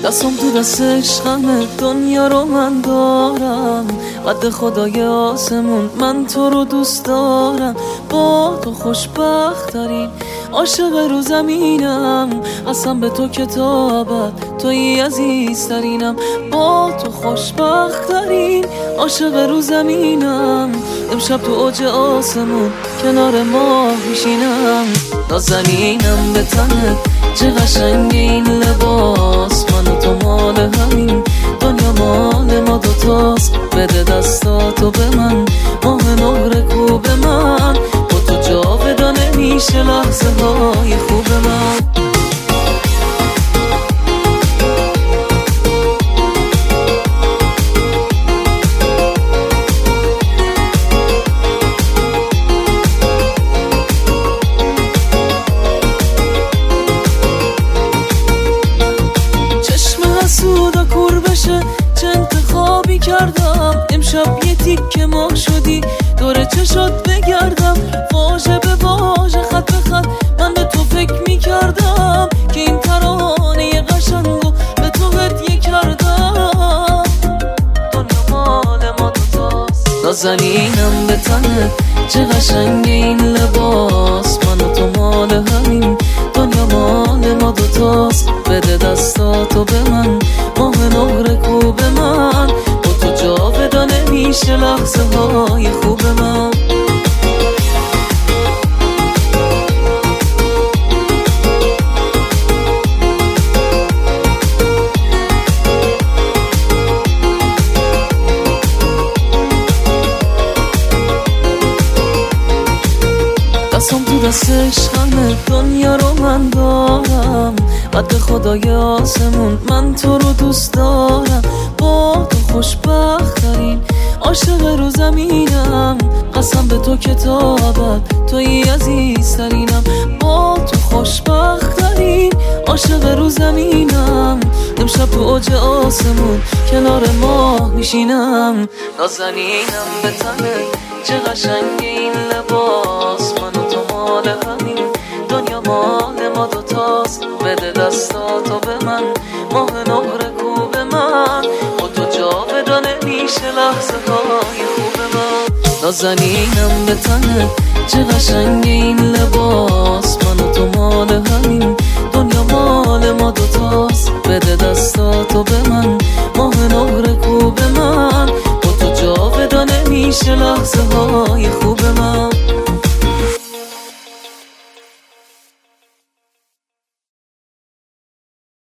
دستم تو دست عشقمه، دنیا رو من دارم، قد خدای آسمون من تو رو دوست دارم. با تو خوشبخت ترین عاشق رو زمینم، قسم به تو کتابت توی عزیز ترینم. با تو خوشبخت ترین عاشق رو زمینم، امشب تو اوج آسمون کنار ماه میشینم. نازنینم به تنت چه قشنگ این لباس، من و تو مال همین دنیا مال ما دوتاست. بده دستاتو به من، ماه نقره کو به من، با تو جاودانه میشه لحظه های خوب من. سودا کور بشه چه انتخابی کردم، امشب یه تیکه ما شدی دور چشات بگردم. واژه به واژه خط به خط من به تو فکر میکردم، که این ترانه قشنگو به تو هدیه کردم. دنیا مال ما دوتاست، نازنینم به تنت چه قشنگ این لباس، من و تو مال همین دنیا مال ما دوتاست. بده دستاتو به من، ماه نقره کو به من، با تو جاودانه میشه لحظه های خوب من. دستم تو دست عشقمه، دنیا رو من دارم، قد خدای آسمون من تو رو دوست دارم. با تو خوشبخت ترین عاشق رو زمینم، قسم به تو کتابت توی عزیز ترینم. با تو خوشبخت ترین عاشق رو زمینم، امشب تو اوج آسمون کنار ماه میشینم. نازنینم به تنت چه قشنگ این لباس، من و تو مال همین دنیا مال ما دوتاست. بده دستاتو به من، ماه نقره کو به من، با تو جاودانه میشه لحظه های خوب من. نازنینم به تنت چه قشنگ این لباس، من و تو مال همین دنیا مال ما دوتاست. بده دستاتو به من، ماه نقره کو به من، با تو جاودانه میشه لحظه های خوب من.